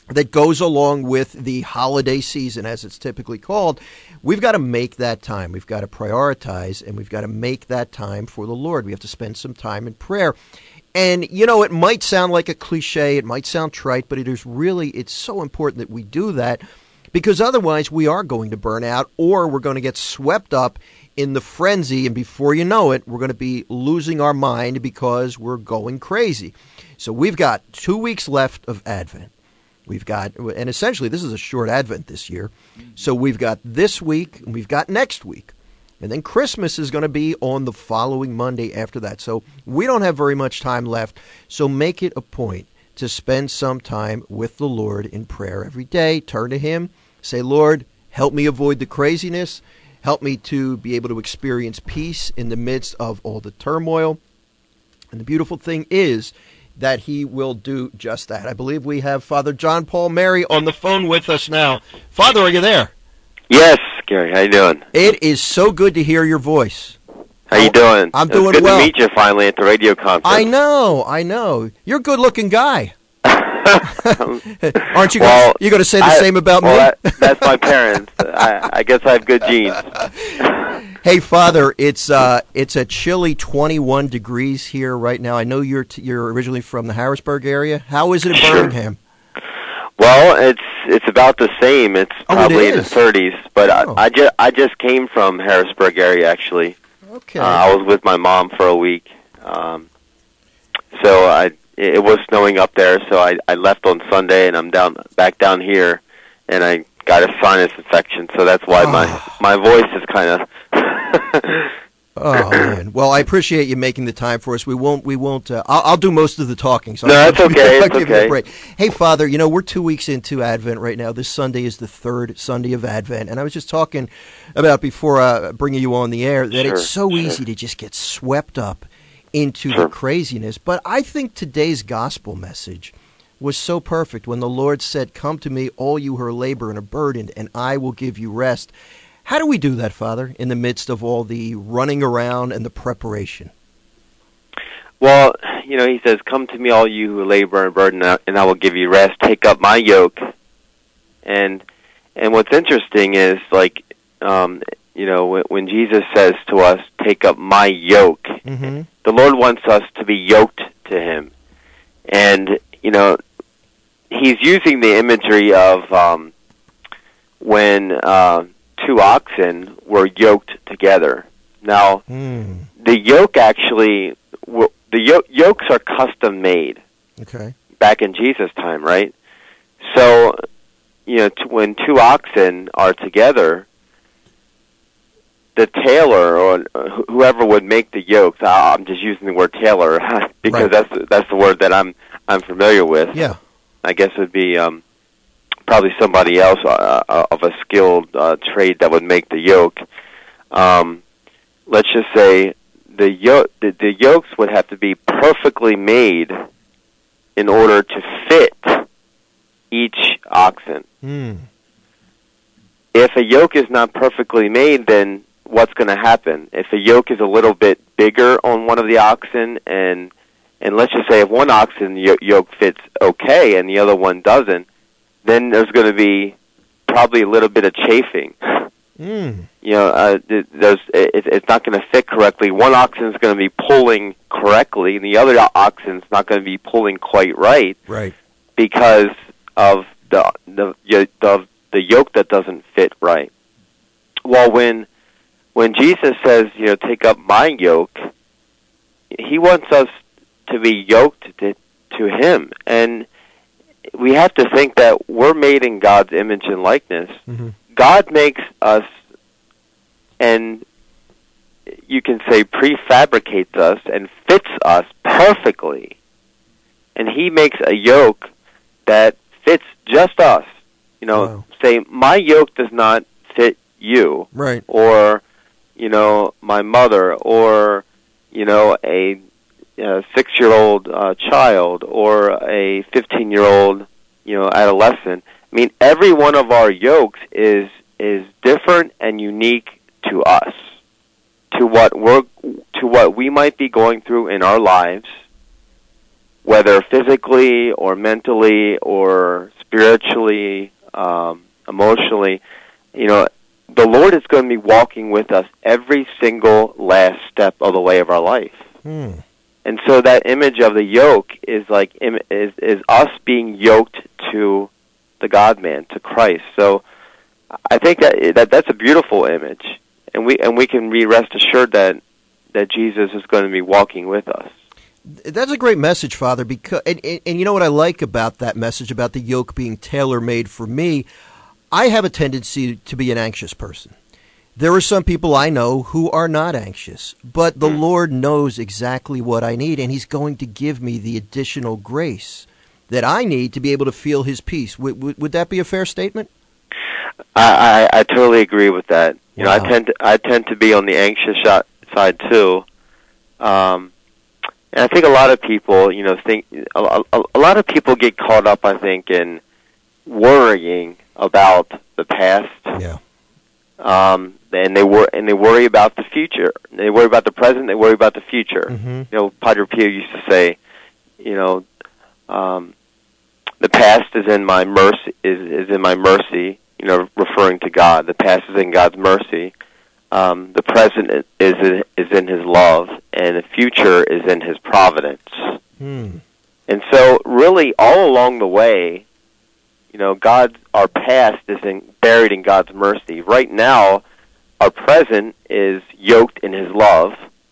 that goes along with the holiday season, as it's typically called, we've got to make that time. We've got to prioritize, and we've got to make that time for the Lord. We have to spend some time in prayer. And, you know, it might sound like a cliche, it might sound trite, but it's so important that we do that, because otherwise we are going to burn out, or we're going to get swept up in the frenzy, and before you know it, we're going to be losing our mind because we're going crazy. So we've got 2 weeks left of Advent. And essentially this is a short Advent this year. So we've got this week, and we've got next week. And then Christmas is going to be on the following Monday after that. So we don't have very much time left. So make it a point to spend some time with the Lord in prayer every day. Turn to Him. Say, Lord, help me avoid the craziness. Help me to be able to experience peace in the midst of all the turmoil. And the beautiful thing is that He will do just that. I believe we have Father John Paul Mary on the phone with us now. Father, are you there?
Yes, Gary. How you doing?
It is so good to hear your voice.
How you doing?
I'm doing
good
well.
Good to meet you finally at the radio conference.
I know. You're a good-looking guy. Aren't you?
Well,
you going to say the same about me?
That's my parents. I guess I have good genes.
Hey, Father, it's a chilly 21 degrees here right now. I know you're originally from the Harrisburg area. How is it in Birmingham?
Well, it's about the same. It's probably in the 30s. But I just came from Harrisburg area actually.
Okay.
I was with my mom for a week. So it was snowing up there, so I left on Sunday, and I'm back down here, and I got a sinus infection, so that's why my voice is kind of.
Oh man! Well, I appreciate you making the time for us. We won't. I'll do most of the talking. So
no, that's okay. It's
give you
okay.
a break. Hey, Father, we're 2 weeks into Advent right now. This Sunday is the third Sunday of Advent, and I was just talking about before bringing you on the air that it's so easy to just get swept up into the craziness. But I think today's gospel message was so perfect when the Lord said, "Come to me, all you who are labor and are burdened, and I will give you rest." How do we do that, Father, in the midst of all the running around and the preparation?
Well, He says, "Come to me, all you who labor and are burdened, and I will give you rest. Take up my yoke." And what's interesting is, when Jesus says to us, "Take up my yoke," the Lord wants us to be yoked to Him. And, He's using the imagery of when two oxen were yoked together. Now, the yoke actually, yokes are custom made.
Okay.
Back in Jesus' time, right? So, when two oxen are together, the tailor or whoever would make the yokes, I'm just using the word tailor because that's the word that I'm familiar with.
Yeah.
I guess it would be probably somebody else of a skilled trade that would make the yoke. Let's just say the yokes would have to be perfectly made in order to fit each oxen. If a yoke is not perfectly made, then what's going to happen? If a yoke is a little bit bigger on one of the oxen, and let's just say if one oxen yoke fits okay and the other one doesn't, then there's going to be probably a little bit of chafing. It's not going to fit correctly. One oxen is going to be pulling correctly, and the other oxen is not going to be pulling quite right.
Right.
Because of the yoke that doesn't fit right. Well, when Jesus says, take up my yoke, He wants us to be yoked to Him, and we have to think that we're made in God's image and likeness. God makes us, and you can say prefabricates us and fits us perfectly. And He makes a yoke that fits just us. Say, my yoke does not fit you.
Right.
Or, my mother, or, a 6-year-old child, or a 15-year-old, adolescent. I mean, every one of our yokes is different and unique to us, to what we might be going through in our lives, whether physically or mentally or spiritually, emotionally, the Lord is going to be walking with us every single last step of the way of our life. And so that image of the yoke is is us being yoked to the God-man, to Christ. So I think that's a beautiful image, and we can be rest assured that Jesus is going to be walking with us.
That's a great message, Father. Because and you know what I like about that message about the yoke being tailor-made for me. I have a tendency to be an anxious person. There are some people I know who are not anxious, but the Lord knows exactly what I need, and He's going to give me the additional grace that I need to be able to feel His peace. Would that be a fair statement?
I totally agree with that. Wow. I tend to be on the anxious side too, and I think a lot of people, think a lot of people get caught up, I think, in worrying about the past.
Yeah.
And they worry about the future. They worry about the present. They worry about the future.
Mm-hmm.
Padre Pio used to say, the past is in my mercy. Is in my mercy. Referring to God. The past is in God's mercy. The present is in His love, and the future is in His providence. And so, really, all along the way, our past is buried in God's mercy. Right now, our present is yoked in His love,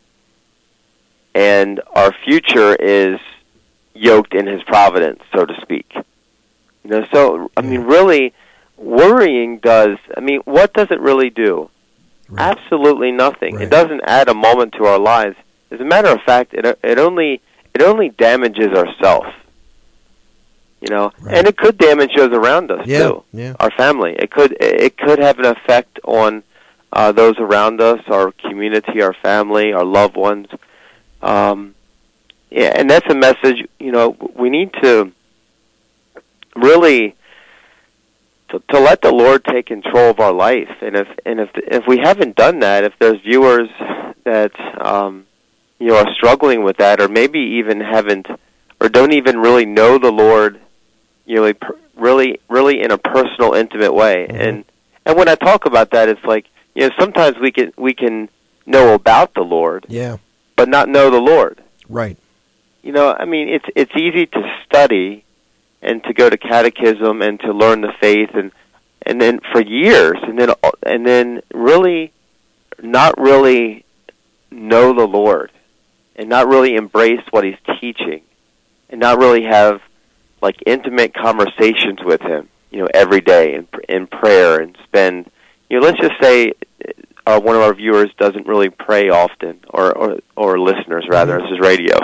and our future is yoked in His providence, so to speak. So, really, worrying what does it really do? Right. Absolutely nothing. Right. It doesn't add a moment to our lives. As a matter of fact, it only damages ourselves. Right. And it could damage those around us too.
Yeah.
Our family. It could have an effect on those around us, our community, our family, our loved ones. And that's a message. We need to really to let the Lord take control of our life. And if we haven't done that, if there's viewers that are struggling with that, or maybe even haven't, or don't even really know the Lord, really in a personal, intimate way.
Mm-hmm.
And when I talk about that, it's like, sometimes we can know about the Lord, but not know the Lord.
Right.
It's easy to study and to go to catechism and to learn the faith and then for years and then really not really know the Lord and not really embrace what He's teaching and not really have intimate conversations with Him, every day in prayer and spend, let's just say one of our viewers doesn't really pray often, or listeners rather, this is radio.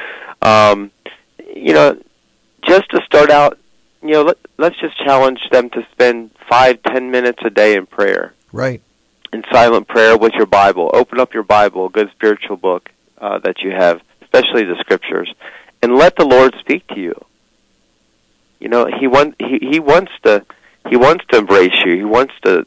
Just to start out, let's just challenge them to spend 5-10 minutes a day in prayer.
Right.
In silent prayer with your Bible. Open up your Bible, a good spiritual book that you have, especially the Scriptures, and let the Lord speak to you. He wants to embrace you. He wants to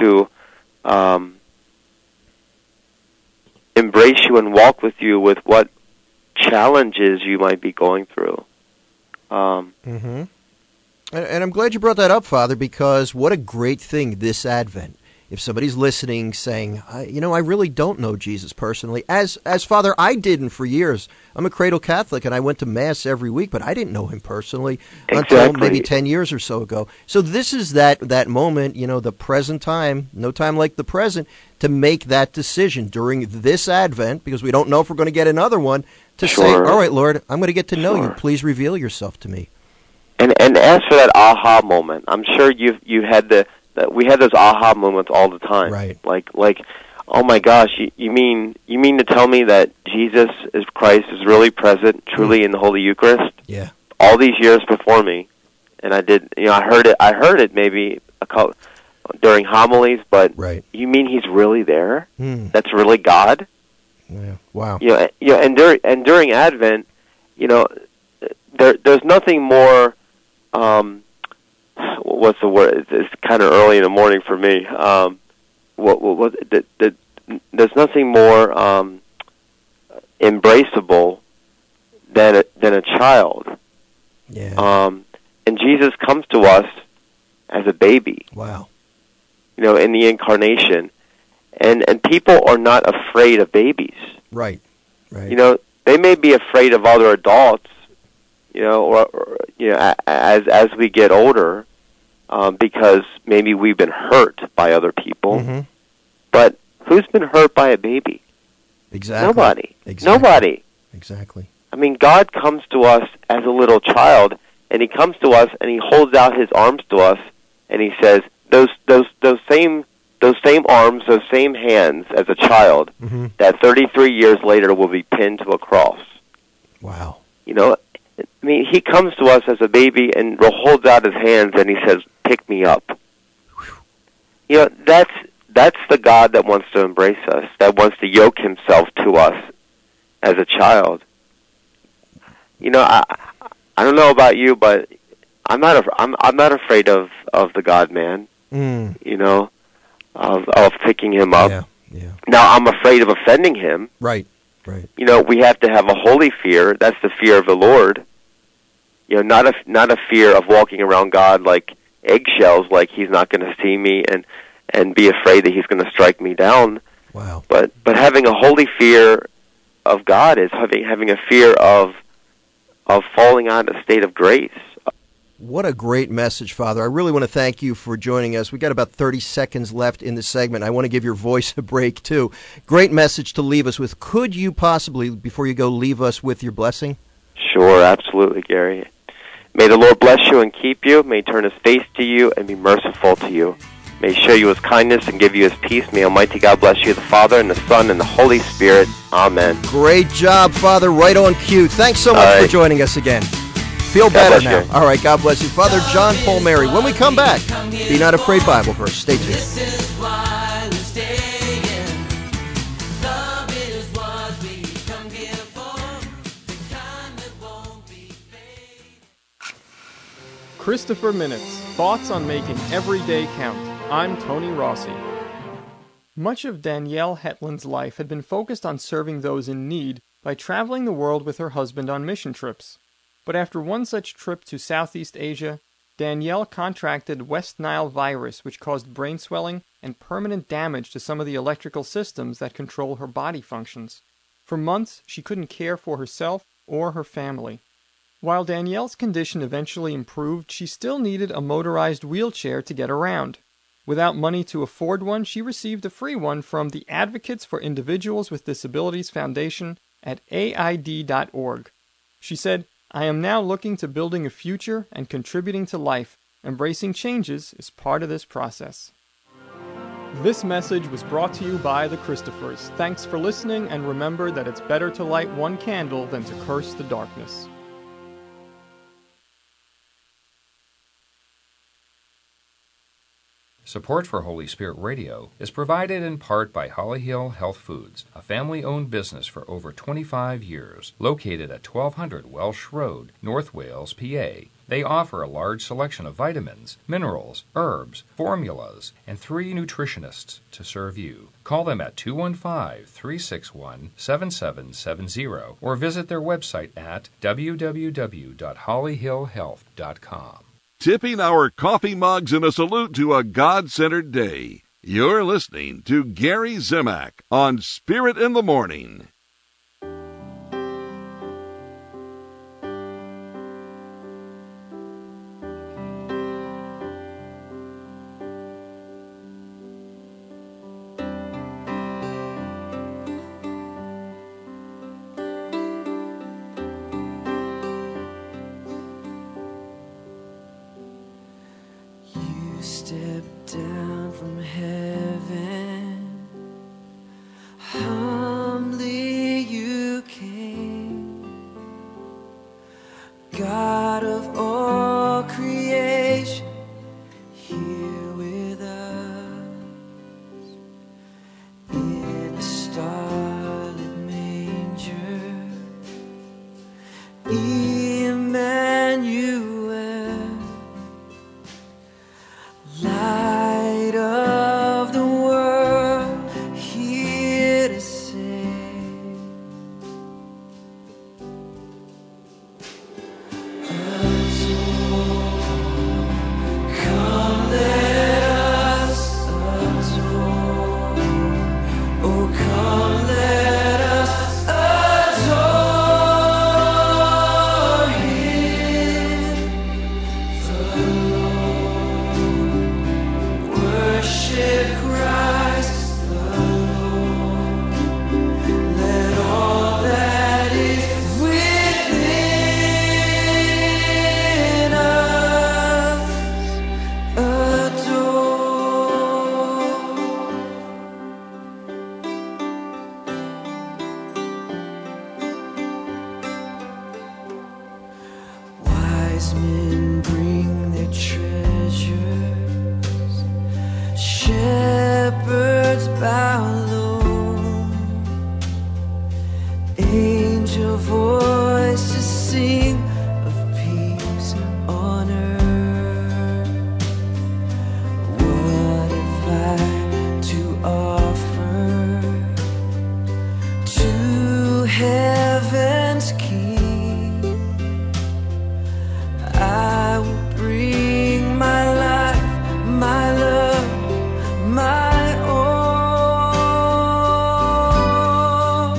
embrace you and walk with you with what challenges you might be going through.
Mm-hmm. And I'm glad you brought that up, Father, because what a great thing this Advent. If somebody's listening saying, I really don't know Jesus personally, as Father, I didn't for years. I'm a cradle Catholic, and I went to Mass every week, but I didn't know Him personally until maybe 10 years or so ago. So this is that moment, the present time, no time like the present, to make that decision during this Advent, because we don't know if we're going to get another one, to say, all right, Lord, I'm going to get to know you. Please reveal yourself to me.
And as for that aha moment, I'm sure you had we had those aha moments all the time.
Right.
Like, oh my gosh, you mean to tell me that Jesus Christ is really present, truly in the Holy Eucharist?
Yeah.
All these years before me, and I did. I heard it maybe during homilies, but
right.
You mean He's really there? That's really God?
Yeah. Wow.
And during Advent, there's nothing more. What's the word? It's kind of early in the morning for me. There's nothing more embraceable than a child.
Yeah.
And Jesus comes to us as a baby.
Wow.
In the incarnation. And people are not afraid of babies.
Right.
They may be afraid of other adults, as we get older, because maybe we've been hurt by other people.
Mm-hmm.
But who's been hurt by a baby?
Exactly.
Nobody.
Exactly.
Nobody.
Exactly.
I mean, God comes to us as a little child, and He comes to us and He holds out His arms to us, and He says, those same arms, those same hands as a child,
mm-hmm.
that 33 years later will be pinned to a cross.
Wow.
I mean, He comes to us as a baby and holds out His hands and He says, pick me up. That's the God that wants to embrace us, that wants to yoke Himself to us as a child. I don't know about you, but I'm not afraid of the God-man. Of picking Him up.
Yeah.
Now I'm afraid of offending Him.
Right.
We have to have a holy fear. That's the fear of the Lord. Not a fear of walking around God like eggshells, like He's not going to see me and be afraid that He's going to strike me down.
Wow.
But having a holy fear of God is having a fear of falling out of a state of grace.
What a great message, Father. I really want to thank you for joining us. We got about 30 seconds left in this segment. I want to give your voice a break, too. Great message to leave us with. Could you possibly, before you go, leave us with your blessing?
Sure, absolutely, Gary. May the Lord bless you and keep you. May He turn His face to you and be merciful to you. May He show you His kindness and give you His peace. May Almighty God bless you, the Father, and the Son, and the Holy Spirit. Amen.
Great job, Father. Right on cue. Thanks so much for joining us again. Feel better now.
You.
All right, God bless you. Father John Paul Mary. When we come back, Be Not Afraid Bible verse. Stay tuned.
Christopher Minutes. Thoughts on making every day count. I'm Tony Rossi. Much of Danielle Hetland's life had been focused on serving those in need by traveling the world with her husband on mission trips. But after one such trip to Southeast Asia, Danielle contracted West Nile virus, which caused brain swelling and permanent damage to some of the electrical systems that control her body functions. For months, she couldn't care for herself or her family. While Danielle's condition eventually improved, she still needed a motorized wheelchair to get around. Without money to afford one, she received a free one from the Advocates for Individuals with Disabilities Foundation at AID.org. She said, I am now looking to building a future and contributing to life. Embracing changes is part of this process. This message was brought to you by the Christophers. Thanks for listening, and remember that it's better to light one candle than to curse the darkness.
Support for Holy Spirit Radio is provided in part by Holly Hill Health Foods, a family-owned business for over 25 years, located at 1200 Welsh Road, North Wales, PA. They offer a large selection of vitamins, minerals, herbs, formulas, and 3 nutritionists to serve you. Call them at 215-361-7770 or visit their website at www.hollyhillhealth.com.
Tipping our coffee mugs in a salute to a God-centered day. You're listening to Gary Zimak on Spirit in the Morning.
Step down from heaven, humbly you came, God of all creation, here with us, in a starlit manger, Emmanuel. Light of the world, here to save us all. Wise men bring their treasures, shepherds bow low, angel voices sing of peace on earth. What have I to offer to heaven's King? I will bring my life, my love, my all.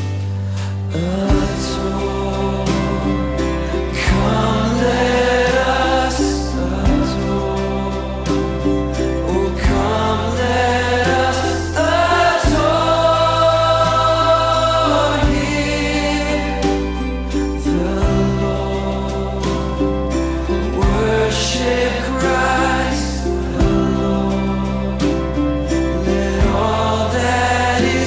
Adore, come let us adore. Oh, come let us adore Him, the Lord. Worship Christ the Lord. Let all that is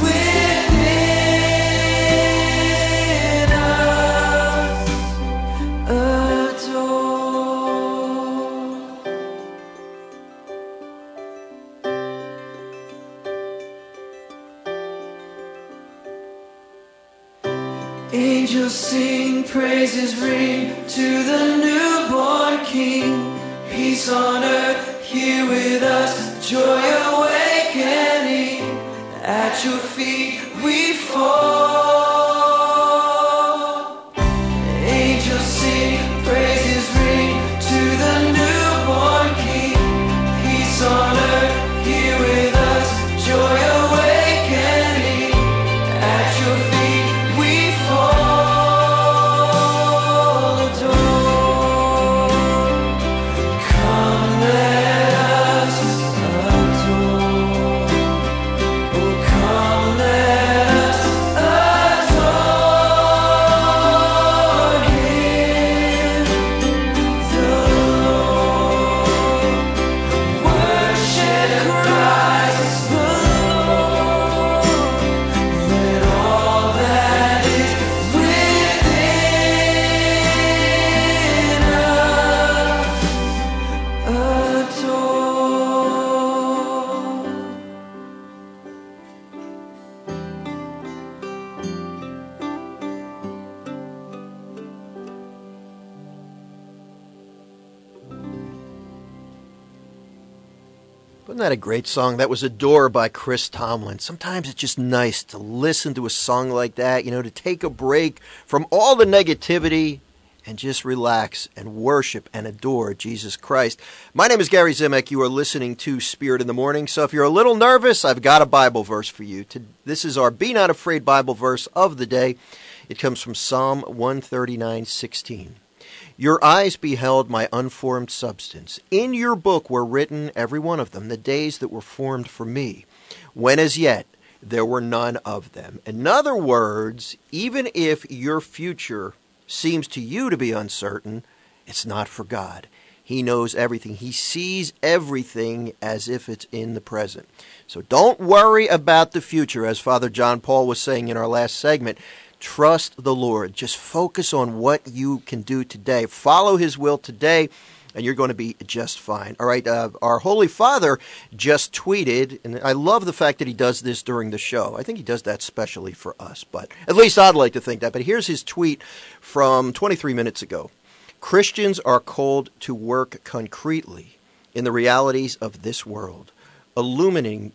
within us adore. Angels sing, praises ring to the newborn King. Peace on earth, here with us, joy awakening. At your feet we fall. Angels sing, praises ring to the newborn King. Peace on earth, here with us, joy awakening. At your feet we fall, adore. Come let us adore. Oh, come let us adore Him, the Lord. Worship Christ the Lord. Let all that is within us adore.
Wasn't that a great song? That was Adore by Chris Tomlin. Sometimes it's just nice to listen to a song like that, to take a break from all the negativity and just relax and worship and adore Jesus Christ. My name is Gary Zimek. You are listening to Spirit in the Morning. So if you're a little nervous, I've got a Bible verse for you. This is our Be Not Afraid Bible verse of the day. It comes from Psalm 139:16. Your eyes beheld my unformed substance. In your book were written, every one of them, the days that were formed for me, when as yet there were none of them. In other words, even if your future seems to you to be uncertain, it's not for God. He knows everything. He sees everything as if it's in the present. So don't worry about the future, as Father John Paul was saying in our last segment. Trust the Lord. Just focus on what you can do today. Follow His will today, and you're going to be just fine. All right, our Holy Father just tweeted, and I love the fact that he does this during the show. I think he does that specially for us, but at least I'd like to think that. But here's his tweet from 23 minutes ago. Christians are called to work concretely in the realities of this world, illuminating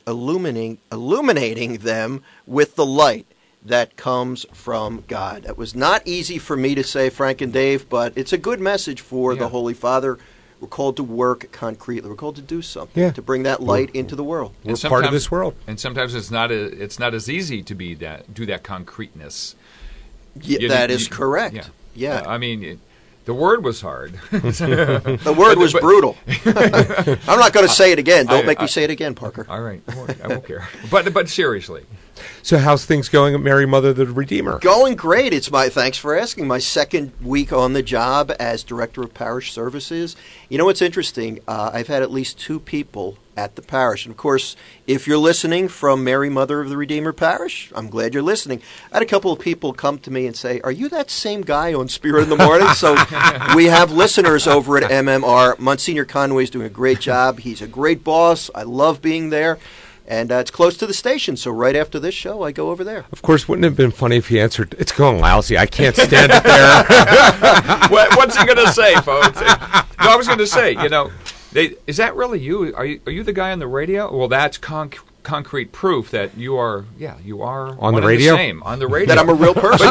them with the light that comes from God. That was not easy for me to say, Frank and Dave, but it's a good message for the Holy Father. We're called to work concretely. We're called to do something to bring that light into the world.
We're part of this world,
and sometimes it's not as easy to do that concreteness.
Yeah, that is correct. Yeah.
I mean, the word was hard.
The word was brutal. I'm not going to say it again. Don't make me say it again, Parker.
All right, I won't care. But seriously.
So how's things going at Mary Mother of the Redeemer?
Going great. Thanks for asking, my second week on the job as Director of Parish Services. You know what's interesting? I've had at least 2 people at the parish. And of course, if you're listening from Mary Mother of the Redeemer Parish, I'm glad you're listening. I had a couple of people come to me and say, are you that same guy on Spirit in the Morning? So we have listeners over at MMR. Monsignor Conway's doing a great job. He's a great boss. I love being there. And it's close to the station, so right after this show, I go over there.
Of course, wouldn't it have been funny if he answered, it's going lousy, I can't stand it there.
What's he going to say, folks? No, I was going to say, is that really you? Are you the guy on the radio? Well, that's concrete proof that you are
on the radio?
On the radio.
That I'm a real person?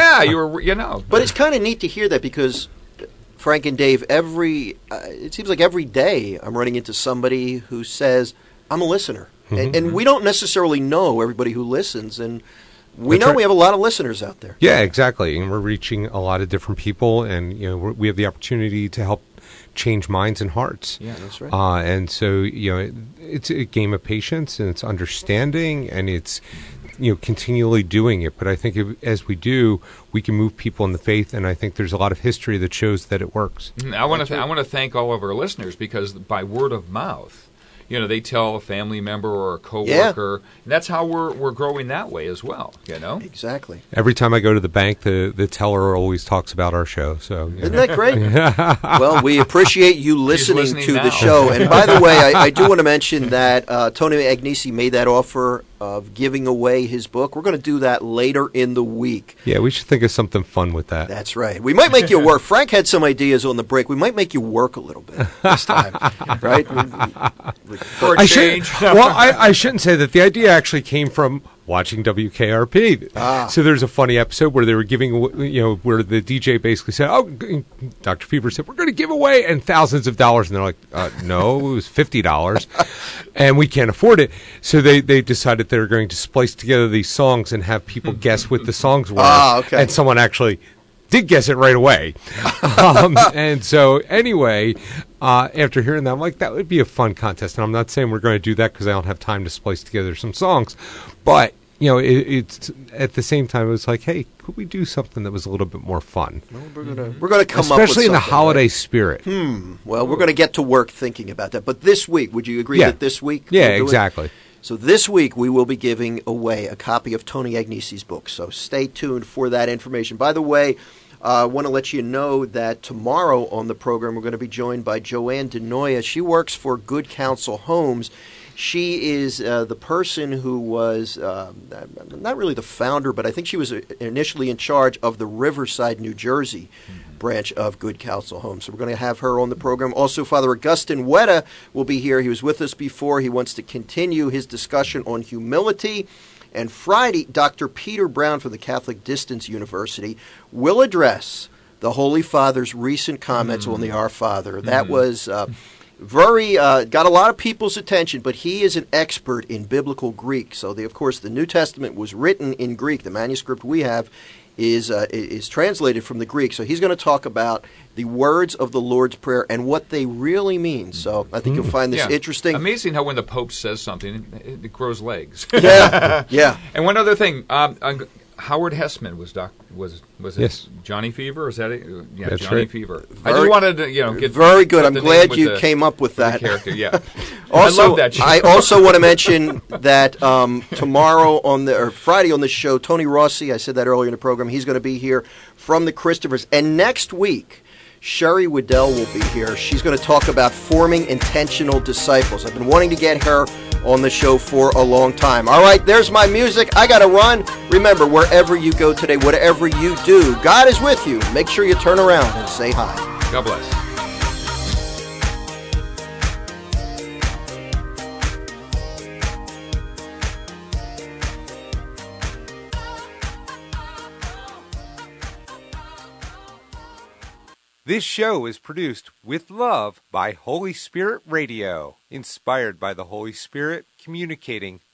But,
But it's kind of neat to hear that because, Frank and Dave, it seems like every day I'm running into somebody who says, I'm a listener. Mm-hmm. And we don't necessarily know everybody who listens, and we know we have a lot of listeners out there.
Yeah, exactly. And we're reaching a lot of different people, and we have the opportunity to help change minds and hearts.
Yeah, that's right.
And so it's a game of patience, and it's understanding, and it's continually doing it. But I think as we do, we can move people in the faith, and I think there's a lot of history that shows that it works.
I want to thank all of our listeners, because by word of mouth, they tell a family member or a coworker, and that's how we're growing that way as well.
Exactly.
Every time I go to the bank, the teller always talks about our show. So
isn't that great? Well, we appreciate you listening to the show. And by the way, I do want to mention that Tony Agnesi made that offer of giving away his book. We're going to do that later in the week.
Yeah, we should think of something fun with that.
That's right. We might make you work. Frank had some ideas on the break. We might make you work a little bit this time, right?
For a change.
I shouldn't say that. The idea actually came from watching WKRP. So there's a funny episode where they were giving, where the DJ basically said, Dr. Fever said, we're going to give away and thousands of dollars. And they're like, no, it was $50 and we can't afford it. So they decided they were going to splice together these songs and have people guess what the songs were.
Okay.
And someone actually did guess it right away. And so anyway, after hearing that, I'm like, that would be a fun contest. And I'm not saying we're going to do that because I don't have time to splice together some songs. But, it's at the same time, it was like, hey, could we do something that was a little bit more fun?
Well, we're going to come up with something.
Especially in the holiday spirit.
Well, we're going to get to work thinking about that. But this week, would you agree that this week?
Yeah, exactly.
So this week we will be giving away a copy of Tony Agnesi's book. So stay tuned for that information. By the way, I want to let you know that tomorrow on the program we're going to be joined by Joanne DeNoia. She works for Good Counsel Homes. She is the person who was not really the founder, but I think she was initially in charge of the Riverside, New Jersey branch of Good Counsel Homes. So we're going to have her on the program. Also, Father Augustine Weta will be here. He was with us before. He wants to continue his discussion on humility. And Friday, Dr. Peter Brown from the Catholic Distance University will address the Holy Father's recent comments on the Our Father. That was got a lot of people's attention, but he is an expert in biblical Greek. So, of course, the New Testament was written in Greek. The manuscript we have is translated from the Greek. So he's going to talk about the words of the Lord's Prayer and what they really mean. So I think you'll find this interesting.
Amazing how when the Pope says something, it grows legs.
Yeah.
And one other thing, Howard Hessman was it
yes.
Johnny Fever? Is that it? Yeah,
That's
Johnny
right.
Fever. I just wanted to get
very good. I'm glad you came up with that
character. Yeah.
Also,
I love that show.
I also want to mention that tomorrow or Friday on the show, Tony Rossi, I said that earlier in the program, he's going to be here from the Christophers. And next week, Sherry Waddell will be here. She's going to talk about forming intentional disciples. I've been wanting to get her on the show for a long time. All right, there's my music. I got to run. Remember, wherever you go today, whatever you do, God is with you. Make sure you turn around and say hi.
God bless.
This show is produced with love by Holy Spirit Radio, inspired by the Holy Spirit, communicating